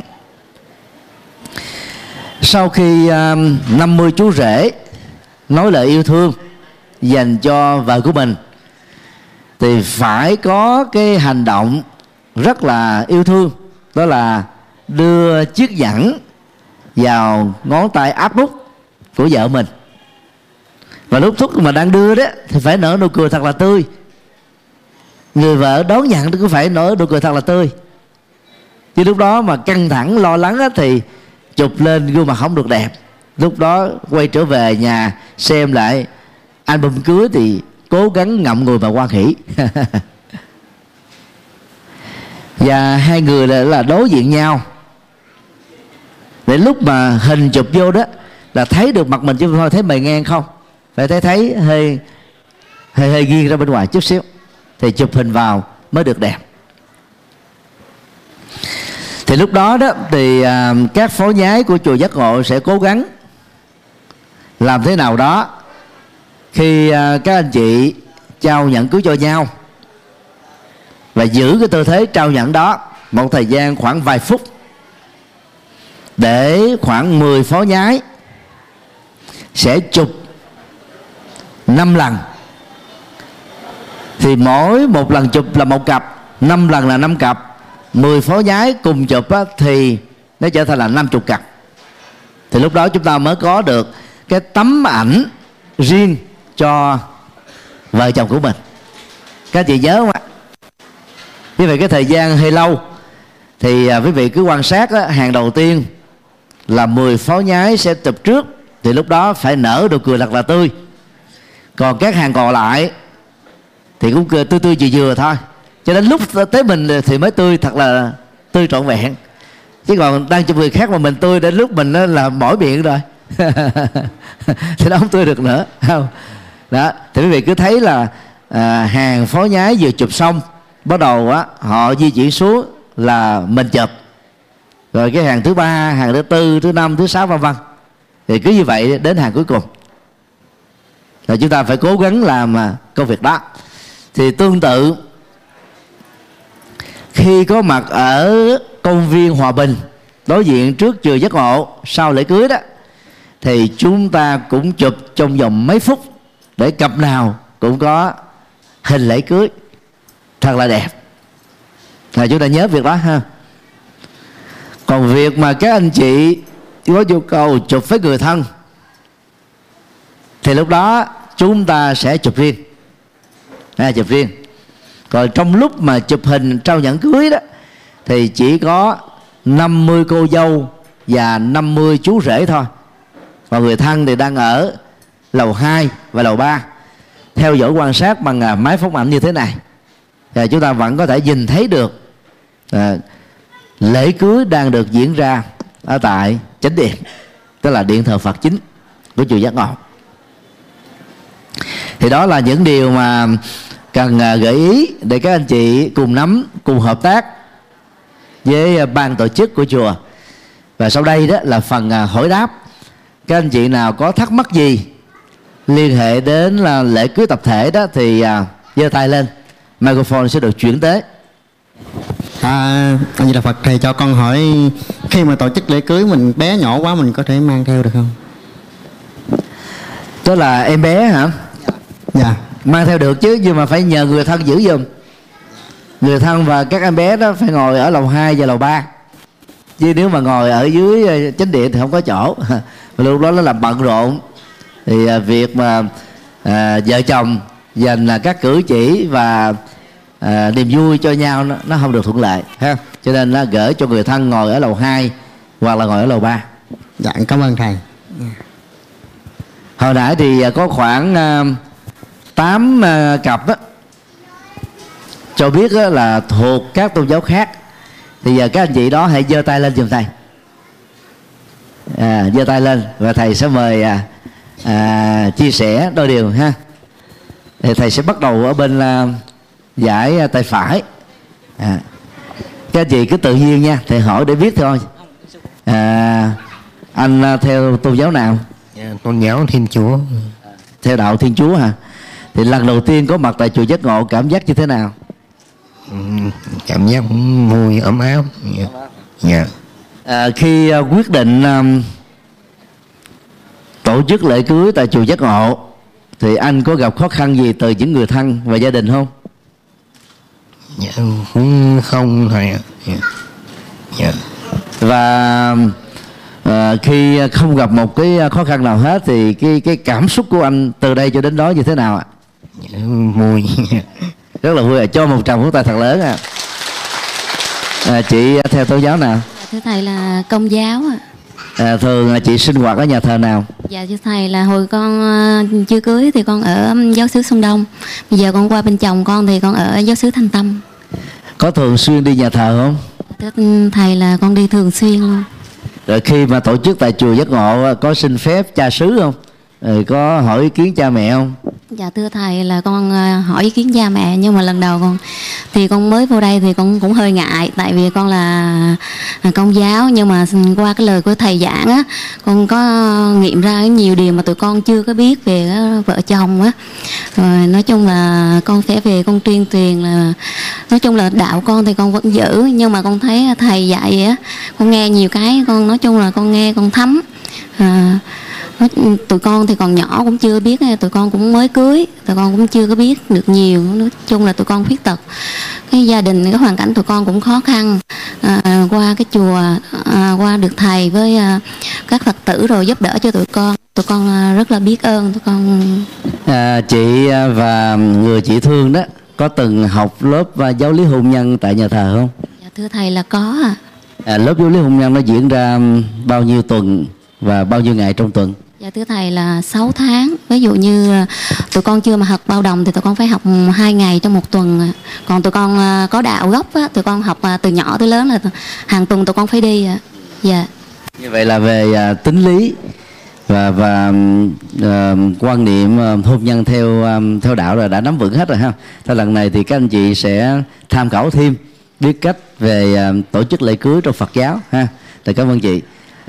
Sau khi 50 chú rể nói lời yêu thương dành cho vợ của mình, thì phải có cái hành động rất là yêu thương, đó là đưa chiếc nhẫn vào ngón tay áp út của vợ mình. Và lúc thúc mà đang đưa đó thì phải nở nụ cười thật là tươi. Người vợ đón nhận cũng phải nở nụ cười thật là tươi. Chứ lúc đó mà căng thẳng lo lắng á, thì chụp lên gương mặt không được đẹp. Lúc đó quay trở về nhà xem lại album cưới thì cố gắng ngậm ngùi mà hoan hỉ. Và hai người là đối diện nhau, để lúc mà hình chụp vô đó là thấy được mặt mình chứ không thôi thấy bề ngang không, phải thấy hơi nghiêng ra bên ngoài chút xíu thì chụp hình vào mới được đẹp. Thì lúc đó thì các phó nhái của chùa Giác Ngộ sẽ cố gắng làm thế nào đó khi các anh chị trao nhẫn cưới cho nhau và giữ cái tư thế trao nhẫn đó một thời gian khoảng vài phút, để khoảng 10 phó nhái sẽ chụp 5 lần. Thì mỗi một lần chụp là một cặp, 5 lần là 5 cặp, 10 phó nhái cùng chụp thì nó trở thành là 50 cặp. Thì lúc đó chúng ta mới có được cái tấm ảnh riêng cho vợ chồng của mình. Các chị nhớ không ạ? Như vậy cái thời gian hơi lâu, thì quý vị cứ quan sát hàng đầu tiên là 10 phó nhái sẽ chụp trước, thì lúc đó phải nở nụ cười thật là tươi. Còn các hàng còn lại thì cũng cười tươi tươi vừa thôi, cho đến lúc tới mình thì mới tươi thật là tươi trọn vẹn. Chứ còn đang cho người khác mà mình tươi, đến lúc mình là mỏi miệng rồi thì nó không tươi được nữa, không? Đó, thì quý vị cứ thấy là hàng phó nhái vừa chụp xong, bắt đầu họ di chuyển xuống là mình chụp, rồi cái hàng thứ ba, hàng thứ tư, thứ năm, thứ sáu vân vân. Thì cứ như vậy đến hàng cuối cùng là chúng ta phải cố gắng làm công việc đó. Thì tương tự, khi có mặt ở công viên Hòa Bình đối diện trước chùa Giác Ngộ sau lễ cưới đó, thì chúng ta cũng chụp trong vòng mấy phút để cặp nào cũng có hình lễ cưới thật là đẹp. Là chúng ta nhớ việc đó ha. Còn việc mà các anh chị có nhu cầu chụp với người thân thì lúc đó chúng ta sẽ chụp riêng, chụp riêng. Còn trong lúc mà chụp hình trao nhẫn cưới đó thì chỉ có 50 cô dâu và 50 chú rể thôi. Còn người thân thì đang ở lầu 2 và lầu 3 theo dõi quan sát bằng máy phóng ảnh như thế này. Và chúng ta vẫn có thể nhìn thấy được lễ cưới đang được diễn ra ở tại chánh điện, tức là điện thờ Phật chính của chùa Giác Ngộ. Thì đó là những điều mà cần gợi ý để các anh chị cùng nắm, cùng hợp tác với ban tổ chức của chùa. Và sau đây đó là phần hỏi đáp. Các anh chị nào có thắc mắc gì liên hệ đến là lễ cưới tập thể đó thì giơ tay lên, microphone sẽ được chuyển tới. Anh Di Đà Phật, thầy cho con hỏi, khi mà tổ chức lễ cưới mình bé nhỏ quá mình có thể mang theo được không? Tức là em bé hả? Dạ. Mang theo được chứ, nhưng mà phải nhờ người thân giữ giùm. Người thân và các em bé đó phải ngồi ở lầu 2 và lầu 3. Chứ nếu mà ngồi ở dưới chánh điện thì không có chỗ. Lúc đó nó làm bận rộn. Thì việc mà vợ chồng dành các cử chỉ và niềm vui cho nhau nó không được thuận lợi ha. Cho nên nó gửi cho người thân ngồi ở lầu 2 hoặc là ngồi ở lầu 3. Dạ, cảm ơn thầy. Hồi nãy thì có khoảng 8 cặp đó, cho biết đó là thuộc các tôn giáo khác. Thì giờ các anh chị đó hãy giơ tay lên giùm thầy. Giơ tay lên và thầy sẽ mời chia sẻ đôi điều ha. Thì thầy sẽ bắt đầu ở bên giải tay phải. Các anh chị cứ tự nhiên nha, thầy hỏi để biết thôi. Anh theo tôn giáo nào? Tôn giáo Thiên Chúa. Theo đạo Thiên Chúa hả? Thì lần đầu tiên có mặt tại chùa Giác Ngộ cảm giác như thế nào? Cảm giác cũng vui, ấm áp. Dạ. Khi quyết định tổ chức lễ cưới tại chùa Giác Ngộ thì anh có gặp khó khăn gì từ những người thân và gia đình không? Dạ, cũng không thầy ạ. Dạ. Và khi không gặp một cái khó khăn nào hết thì cái cảm xúc của anh từ đây cho đến đó như thế nào ạ? Dạ, vui. Rất là vui. Cho một tràng pháo tay thật lớn chị theo tôn giáo nào? Thưa thầy là Công giáo ạ. Thường chị sinh hoạt ở nhà thờ nào? Dạ thưa thầy là hồi con chưa cưới thì con ở giáo xứ Xuân Đông. Bây giờ con qua bên chồng con thì con ở giáo xứ Thanh Tâm. Có thường xuyên đi nhà thờ không? Thưa thầy là con đi thường xuyên luôn. Rồi khi mà tổ chức tại chùa Giác Ngộ có xin phép cha xứ không? Rồi có hỏi ý kiến cha mẹ không? Dạ thưa thầy là con hỏi ý kiến cha mẹ, nhưng mà lần đầu con mới vô đây thì con cũng hơi ngại, tại vì con là Công giáo, nhưng mà qua cái lời của thầy giảng á, con có nghiệm ra nhiều điều mà tụi con chưa có biết về vợ chồng á. Rồi nói chung là con sẽ về con tuyên truyền là nói chung là đạo con thì con vẫn giữ, nhưng mà con thấy thầy dạy á, con nghe nhiều cái, con nói chung là con nghe con thấm. Tụi con thì còn nhỏ cũng chưa biết, tụi con cũng mới cưới, tụi con cũng chưa có biết được nhiều. Nói chung là tụi con khuyết tật, cái gia đình, cái hoàn cảnh tụi con cũng khó khăn. Qua cái chùa, qua được thầy với các Phật tử rồi giúp đỡ cho tụi con rất là biết ơn tụi con. Chị và người chị thương đó có từng học lớp giáo lý hôn nhân tại nhà thờ không? Dạ thưa thầy là có lớp giáo lý hôn nhân nó diễn ra bao nhiêu tuần và bao nhiêu ngày trong tuần? Dạ thưa thầy là 6 tháng. Ví dụ như tụi con chưa mà học bao đồng thì tụi con phải học 2 ngày trong một tuần. Còn tụi con có đạo gốc á, tụi con học từ nhỏ tới lớn là hàng tuần tụi con phải đi. Dạ. Như vậy là về tính lý và quan niệm hôn nhân theo đạo là đã nắm vững hết rồi ha. Thôi lần này thì các anh chị sẽ tham khảo thêm, biết cách về tổ chức lễ cưới trong Phật giáo ha. Thì cảm ơn chị.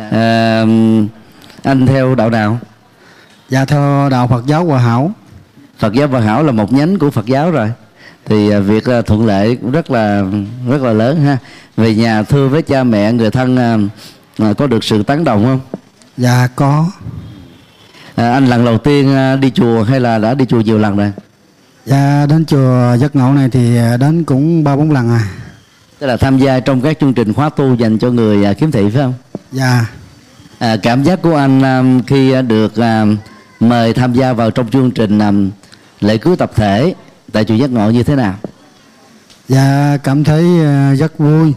Anh theo đạo nào? Dạ theo đạo Phật giáo Hòa Hảo. Phật giáo Hòa Hảo là một nhánh của Phật giáo rồi, thì việc thuận lợi cũng rất là lớn ha. Về nhà thưa với cha mẹ, người thân có được sự tán đồng không? Dạ có. Anh lần đầu tiên đi chùa hay là đã đi chùa nhiều lần rồi? Dạ đến chùa Giác Ngộ này thì đến cũng 3-4 lần Tức là tham gia trong các chương trình khóa tu dành cho người khiếm thị phải không? Dạ. Cảm giác của anh khi được mời tham gia vào trong chương trình lễ cưới tập thể tại chùa Giác Ngộ như thế nào? Dạ cảm thấy rất vui.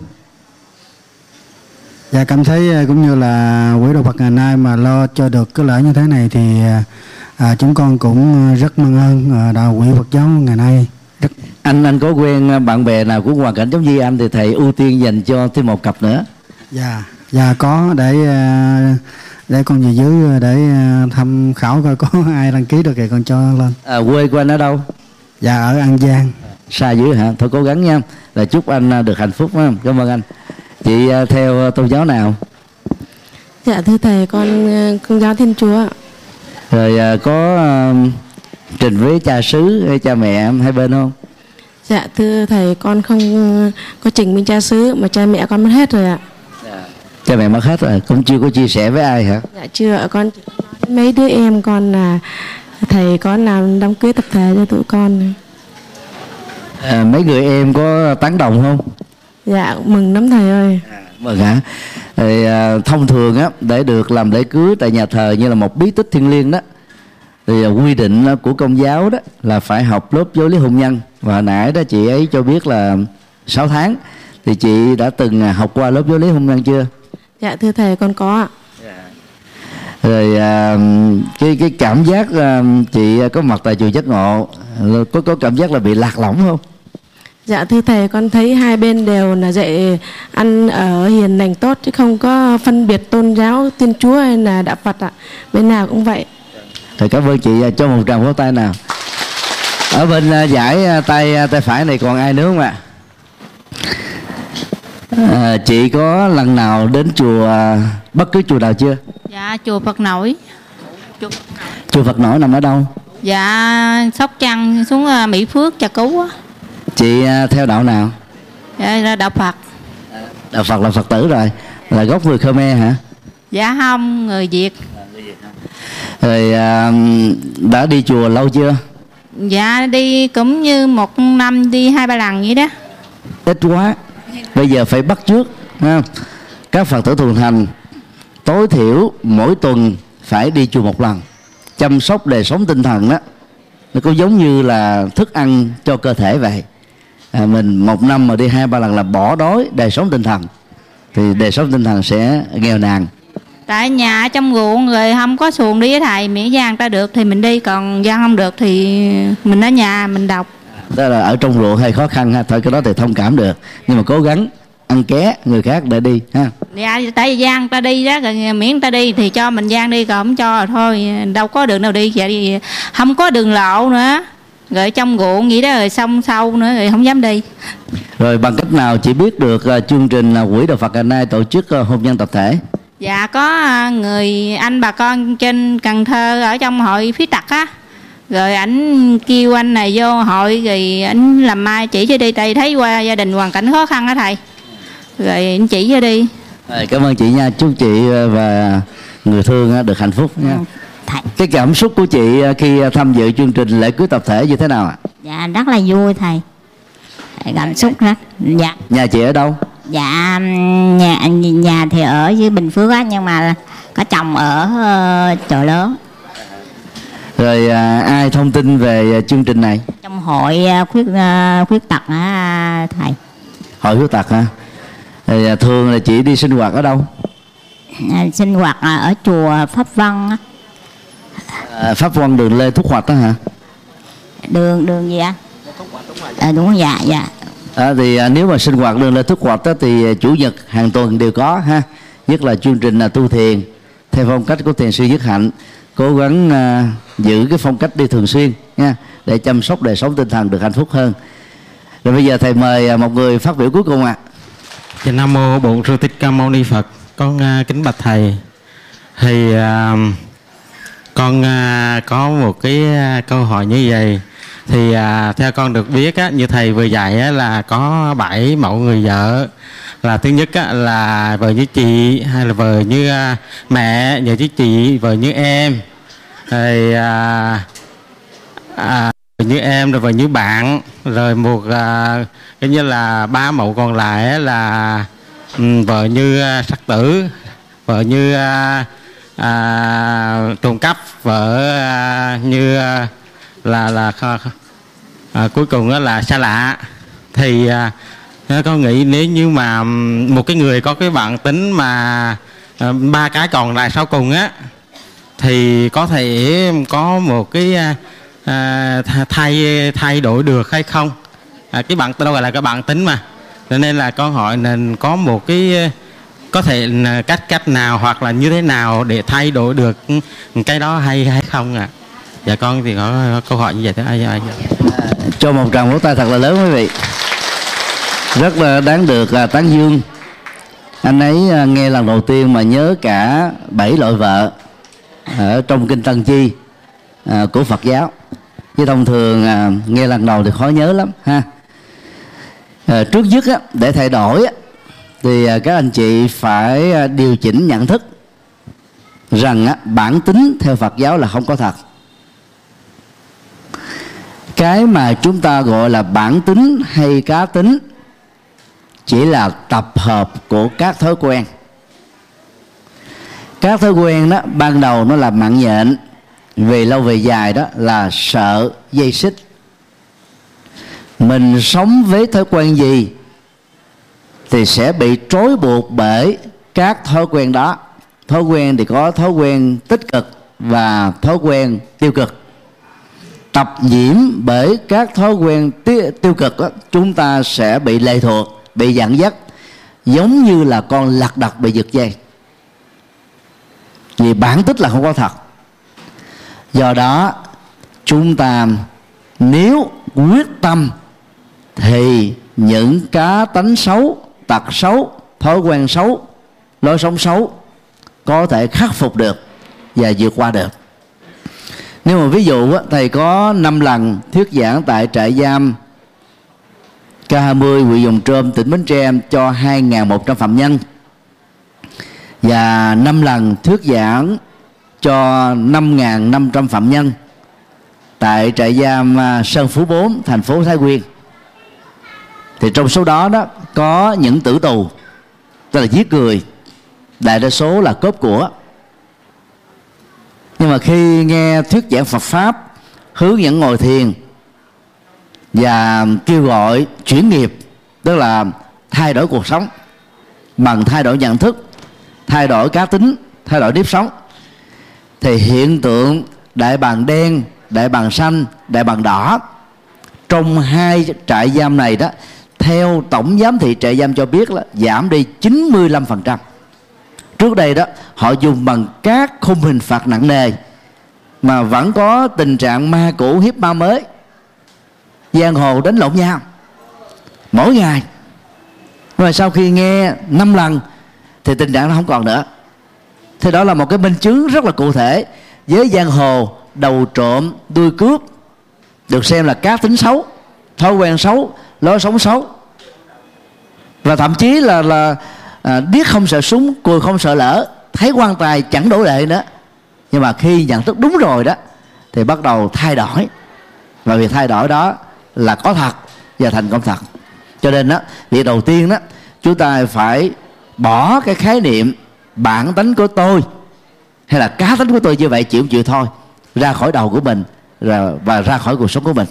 Dạ cảm thấy cũng như là Quỹ Đạo Phật ngày nay mà lo cho được cái lễ như thế này thì chúng con cũng rất mong ơn Đạo Quỹ Phật giáo ngày nay. Anh có quen bạn bè nào của hoàn cảnh giống như anh thì thầy ưu tiên dành cho thêm một cặp nữa? Dạ có, để con về dưới để tham khảo coi có ai đăng ký được thì con cho lên. Quê của anh ở đâu? Dạ ở An Giang. Xa dữ hả? Thôi cố gắng nha. Là chúc anh được hạnh phúc. Cảm ơn anh. Chị theo tôn giáo nào? Dạ thưa thầy, con giáo Thiên Chúa. Rồi có trình với cha xứ hay cha mẹ hai bên không? Dạ thưa thầy, con không có trình với cha xứ mà cha mẹ con mất hết rồi ạ. Cha mẹ mất hết rồi, cũng chưa có chia sẻ với ai hả? Dạ chưa ạ, con chỉ nói với mấy đứa em con là thầy có làm đám cưới tập thể cho tụi con. Mấy người em có tán đồng không? Dạ mừng lắm thầy ơi. Mừng hả? Thì thông thường á, để được làm lễ cưới tại nhà thờ như là một bí tích thiêng liêng đó, thì quy định của Công giáo đó là phải học lớp giáo lý hôn nhân. Và hồi nãy đó chị ấy cho biết là 6 tháng. Thì chị đã từng học qua lớp giáo lý hôn nhân chưa? Dạ thưa thầy, con có ạ. Rồi cái cảm giác chị có mặt tại chùa Giác Ngộ có cảm giác là bị lạc lõng không? Dạ thưa thầy, con thấy hai bên đều là dạy ăn ở hiền lành tốt chứ không có phân biệt tôn giáo Thiên Chúa hay là Đạo Phật ạ. Bên nào cũng vậy. Thầy cảm ơn chị, cho một tràng pháo tay nào. Ở bên giải tay phải này còn ai nữa không ạ? Chị có lần nào đến chùa, bất cứ chùa nào chưa? Dạ chùa Phật Nổi. Chùa Phật Nổi nằm ở đâu? Dạ Sóc Trăng xuống Mỹ Phước Trà Cứu á. Chị theo đạo nào? Dạ Đạo Phật. Đạo Phật là Phật tử rồi. Là gốc người Khmer hả? Dạ không, người Việt. Rồi đã đi chùa lâu chưa? Dạ đi cũng như một năm đi 2-3 lần vậy đó. Ít quá. Bây giờ phải bắt chước ha. Các Phật tử thuần thành tối thiểu mỗi tuần phải đi chùa một lần. Chăm sóc đời sống tinh thần đó, nó cũng giống như là thức ăn cho cơ thể vậy. Mình một năm mà đi 2-3 lần là bỏ đói đời sống tinh thần, thì đời sống tinh thần sẽ nghèo nàn. Tại nhà trong ruộng rồi không có xuồng đi với thầy, miễn gian ta được thì mình đi, còn gian không được thì mình ở nhà mình đọc. Đó là ở trong ruộng hay khó khăn ha, thôi cái đó thì thông cảm được, nhưng mà cố gắng ăn ké người khác để đi ha. Dạ tại vì gian ta đi đó, rồi miễn ta đi thì cho mình gian đi, còn không cho rồi thôi, đâu có đường nào đi, vậy thì không có đường lộ nữa, rồi trong ruộng vậy đó, rồi sông sâu nữa, rồi không dám đi. Rồi bằng cách nào chị biết được chương trình Quỹ Đạo Phật ngày nay tổ chức hôn nhân tập thể? Dạ có người anh bà con trên Cần Thơ ở trong hội phía tặc á, rồi ảnh kêu anh này vô hội, rồi ảnh làm mai chỉ cho đi, tại thấy qua gia đình hoàn cảnh khó khăn á thầy, rồi anh chỉ cho đi. Cảm ơn chị nha, chúc chị và người thương được hạnh phúc nha. Cái cảm xúc của chị khi tham dự chương trình lễ cưới tập thể như thế nào ạ? Dạ rất là vui thầy, cảm xúc rất. Dạ. Nhà chị ở đâu? Dạ nhà thì ở dưới Bình Phước á, nhưng mà có chồng ở Chợ Lớn. Rồi ai thông tin về chương trình này? Trong hội khuyết tật á thầy. Hội khuyết tật hả? Thì thường là chị đi sinh hoạt ở đâu? Sinh hoạt ở chùa Pháp Vân á. Pháp Vân đường Lê Thúc Hoạch đó hả? Đường gì ạ? Đúng rồi, dạ. Thì nếu mà sinh hoạt đường Lê Thúc Hoạch đó, thì chủ nhật hàng tuần đều có ha. Nhất là chương trình tu thiền theo phong cách của thiền sư Nhất Hạnh, cố gắng giữ cái phong cách đi thường xuyên nha, để chăm sóc đời sống tinh thần được hạnh phúc hơn. Rồi bây giờ thầy mời một người phát biểu cuối cùng ạ. Nam mô Bổn Sư Thích Ca Mâu Ni Phật. Con kính bạch thầy, thì con có một cái câu hỏi như vậy. Thì theo con được biết á, như thầy vừa dạy á, là có 7 mẫu người vợ. Là thứ nhất á, là vợ như chị, hay là vợ như mẹ, vợ như chị, vợ như em, rồi như em, rồi vợ như bạn, rồi một cái như là 3 mẫu còn lại á, là vợ như sắc tử, vợ như trộm cắp, vợ như cuối cùng đó là xa lạ. Thì con nghĩ nếu như mà một cái người có cái bản tính mà 3 cái còn lại sau cùng á, thì có thể có một cái thay đổi được hay không? Cái bản đâu gọi là cái bản tính mà, cho nên là con hỏi nên có một cái có thể là cách nào hoặc là như thế nào để thay đổi được cái đó hay không ạ? Dạ con thì có câu hỏi như vậy. Ai cho một tràng vỗ tay thật là lớn quý vị, rất là đáng được tán dương. Anh ấy nghe lần đầu tiên mà nhớ cả 7 loại vợ ở trong kinh Tăng Chi của Phật giáo, chứ thông thường nghe lần đầu thì khó nhớ lắm ha. Trước nhất á, để thay đổi á, thì các anh chị phải điều chỉnh nhận thức rằng á, bản tính theo Phật giáo là không có thật. Cái mà chúng ta gọi là bản tính hay cá tính chỉ là tập hợp của các thói quen. Các thói quen đó ban đầu nó là mạng nhện, về lâu về dài đó là sợ dây xích. Mình sống với thói quen gì thì sẽ bị trói buộc bởi các thói quen đó. Thói quen thì có thói quen tích cực và thói quen tiêu cực. Tập nhiễm bởi các thói quen tiêu cực đó, chúng ta sẽ bị lệ thuộc, bị dẫn dắt, giống như là con lật đật bị giật dây. Vì bản chất là không có thật. Do đó chúng ta nếu quyết tâm thì những cá tánh xấu, tật xấu, thói quen xấu, lối sống xấu có thể khắc phục được và vượt qua được. Nếu mà ví dụ thầy có 5 lần thuyết giảng tại trại giam K20 huyện Giồng Trôm, tỉnh Bến Tre cho 2.100 phạm nhân, và 5 lần thuyết giảng cho 5.500 phạm nhân tại trại giam Sơn Phú 4, thành phố Thái Nguyên, thì trong số đó có những tử tù, tức là giết người, đại đa số là cướp của. Nhưng mà khi nghe thuyết giảng Phật Pháp, hướng dẫn ngồi thiền và kêu gọi chuyển nghiệp, tức là thay đổi cuộc sống bằng thay đổi nhận thức, thay đổi cá tính, thay đổi nếp sống, thì hiện tượng đại bàng đen, đại bàng xanh, đại bàng đỏ trong 2 trại giam này đó, theo tổng giám thị trại giam cho biết là giảm đi 95%. Trước đây đó họ dùng bằng các khung hình phạt nặng nề mà vẫn có tình trạng ma cũ hiếp ma mới, giang hồ đánh lộn nhau mỗi ngày. Nhưng mà sau khi nghe 5 lần thì tình trạng nó không còn nữa. Thế đó là một cái minh chứng rất là cụ thể. Với giang hồ, đầu trộm, đuôi cướp được xem là cá tính xấu, thói quen xấu, lối sống xấu, và thậm chí là điếc không sợ súng, cùi không sợ lỡ, thấy quan tài chẳng đổ lệ nữa. Nhưng mà khi nhận thức đúng rồi đó thì bắt đầu thay đổi, và việc thay đổi đó là có thật và thành công thật. Cho nên đó, việc đầu tiên đó, chúng ta phải bỏ cái khái niệm bản tánh của tôi hay là cá tính của tôi như vậy, chịu không chịu thôi, ra khỏi đầu của mình và ra khỏi cuộc sống của mình.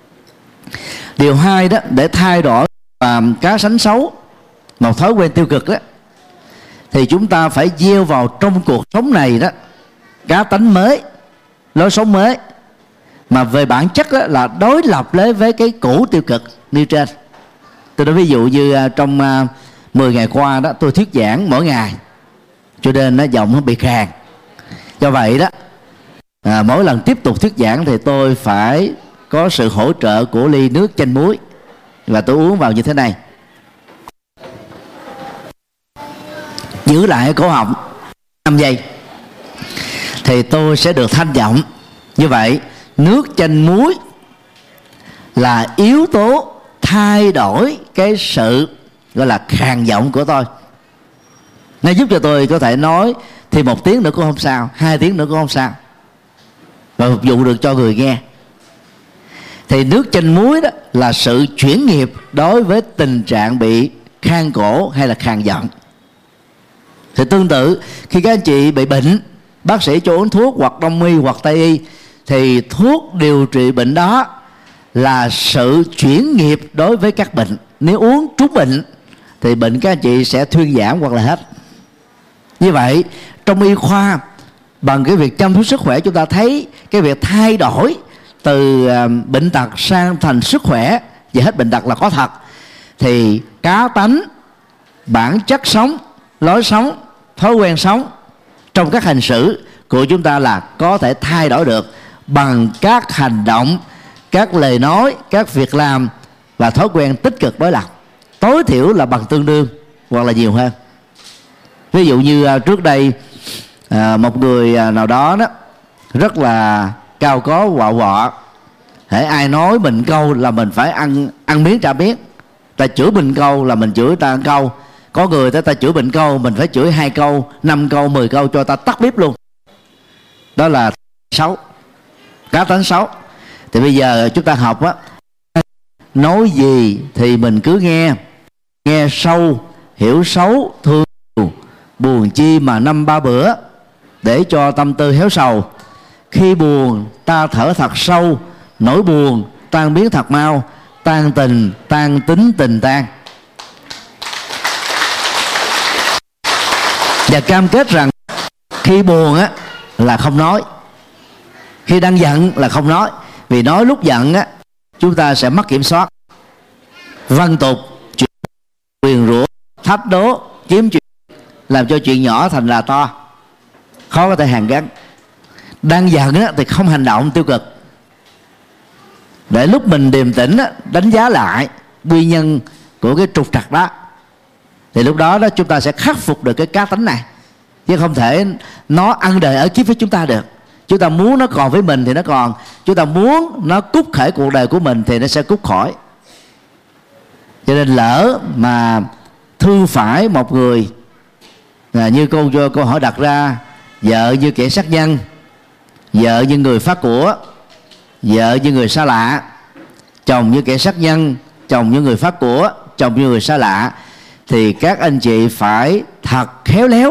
Điều 2 đó, để thay đổi cá sánh xấu, một thói quen tiêu cực đó, thì chúng ta phải gieo vào trong cuộc sống này đó cá tánh mới, lối sống mới, mà về bản chất đó là đối lập với cái cũ tiêu cực như trên. Tôi nói ví dụ như trong 10 ngày qua đó tôi thuyết giảng mỗi ngày, cho nên nó giọng nó bị khàn. Do vậy đó mỗi lần tiếp tục thuyết giảng thì tôi phải có sự hỗ trợ của ly nước chanh muối, và tôi uống vào như thế này, giữ lại cổ họng 5 giây thì tôi sẽ được thanh giọng. Như vậy nước chanh muối là yếu tố thay đổi cái sự gọi là khàn giọng của tôi. Nó giúp cho tôi có thể nói thì 1 tiếng nữa cũng không sao, 2 tiếng nữa cũng không sao, và phục vụ được cho người nghe. Thì nước chanh muối đó là sự chuyển nghiệp đối với tình trạng bị khang cổ hay là khàn giọng. Thì tương tự khi các anh chị bị bệnh, bác sĩ cho uống thuốc hoặc đông y hoặc tây y, thì thuốc điều trị bệnh đó là sự chuyển nghiệp đối với các bệnh. Nếu uống trúng bệnh thì bệnh các anh chị sẽ thuyên giảm hoặc là hết. Như vậy trong y khoa, bằng cái việc chăm sóc sức khỏe, chúng ta thấy cái việc thay đổi từ bệnh tật sang thành sức khỏe và hết bệnh tật là có thật. Thì cá tánh, bản chất sống, lối sống, thói quen sống trong các hành xử của chúng ta là có thể thay đổi được bằng các hành động, các lời nói, các việc làm và thói quen tích cực đối lập. Tối thiểu là bằng tương đương hoặc là nhiều hơn. Ví dụ như trước đây một người nào đó rất là cao có quạo quọ, hễ ai nói mình câu là mình phải ăn miếng trả miếng. Ta chửi mình câu là mình chửi ta câu. Có người ta chửi mình câu, mình phải chửi 2 câu, 5 câu, 10 câu cho ta tắt bếp luôn. Đó là xấu, cá tính xấu. Thì bây giờ chúng ta học nói gì thì mình cứ nghe sâu, hiểu xấu, thương nhiều, buồn chi mà 5-3 bữa, để cho tâm tư héo sầu. Khi buồn ta thở thật sâu, nỗi buồn tan biến thật mau, tan tình tan tính tình tan. Và cam kết rằng khi buồn là không nói, khi đang giận là không nói. Vì nói lúc giận chúng ta sẽ mất kiểm soát, văn tục, quyền rủa, thách đố, kiếm chuyện, làm cho chuyện nhỏ thành là to, khó có thể hàn gắn. Đang giận thì không hành động tiêu cực, để lúc mình điềm tĩnh đánh giá lại nguyên nhân của cái trục trặc đó, thì lúc đó chúng ta sẽ khắc phục được cái cá tính này. Chứ không thể nó ăn đời ở kiếp với chúng ta được. Chúng ta muốn nó còn với mình thì nó còn, chúng ta muốn nó cút khỏi cuộc đời của mình thì nó sẽ cút khỏi. Cho nên lỡ mà thương phải một người, như câu hỏi đặt ra, vợ như kẻ sát nhân, vợ như người phá của, vợ như người xa lạ, chồng như kẻ sát nhân, chồng như người phá của, chồng như người xa lạ, thì các anh chị phải thật khéo léo,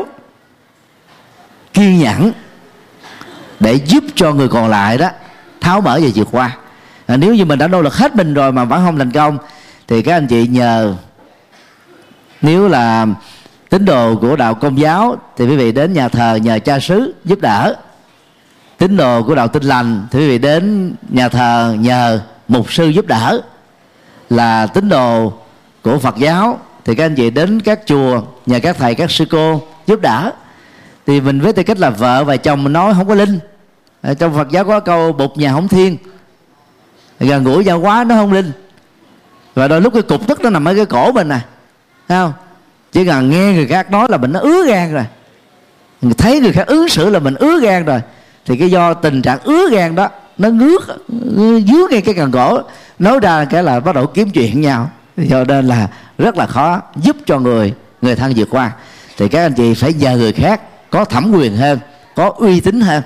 kiên nhẫn để giúp cho người còn lại đó tháo mở và vượt qua. Nếu như mình đã nỗ lực hết mình rồi mà vẫn không thành công thì các anh chị nhờ, nếu là tín đồ của đạo Công giáo thì quý vị đến nhà thờ nhờ cha xứ giúp đỡ. Tín đồ của đạo Tin Lành thì quý vị đến nhà thờ nhờ mục sư giúp đỡ. Là tín đồ của Phật giáo thì các anh chị đến các chùa nhờ các thầy các sư cô giúp đỡ. Thì mình với tư cách là vợ và chồng mình nói không có linh. Trong Phật giáo có câu bụt nhà hổng thiên, gần gũi nhau quá nó không linh. Và đôi lúc cái cục tức nó nằm ở cái cổ mình nè, thấy không? Chỉ cần nghe người khác nói là mình nó ứa gan rồi, mình thấy người khác ứng xử là mình ứa gan rồi. Thì cái do tình trạng ứa gan đó nó dướng ngay cái cần cổ, nói ra cái là bắt đầu kiếm chuyện nhau. Do nên là rất là khó giúp cho người thân vượt qua. Thì các anh chị phải nhờ người khác có thẩm quyền hơn, có uy tín hơn,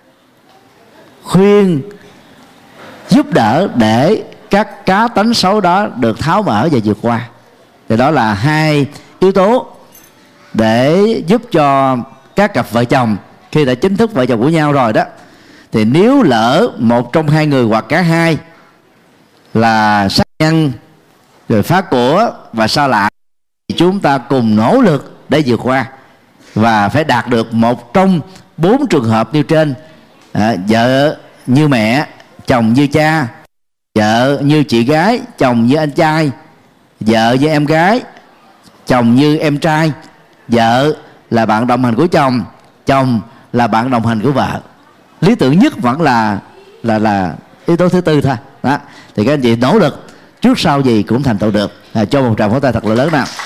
khuyên giúp đỡ để các cá tánh xấu đó được tháo mở và vượt qua. Thì đó là 2 yếu tố để giúp cho các cặp vợ chồng khi đã chính thức vợ chồng của nhau rồi đó, thì nếu lỡ một trong 2 người hoặc cả hai là sát nhân, rồi phá của và xa lạ, thì chúng ta cùng nỗ lực để vượt qua. Và phải đạt được một trong 4 trường hợp như trên. Vợ như mẹ, chồng như cha, vợ như chị gái, chồng như anh trai, vợ như em gái, chồng như em trai, vợ là bạn đồng hành của chồng, chồng là bạn đồng hành của vợ. Lý tưởng nhất vẫn là yếu tố thứ tư thôi đó. Thì các anh chị nỗ lực, trước sau gì cũng thành tựu được. Cho một tràng pháo tay thật là lớn nào.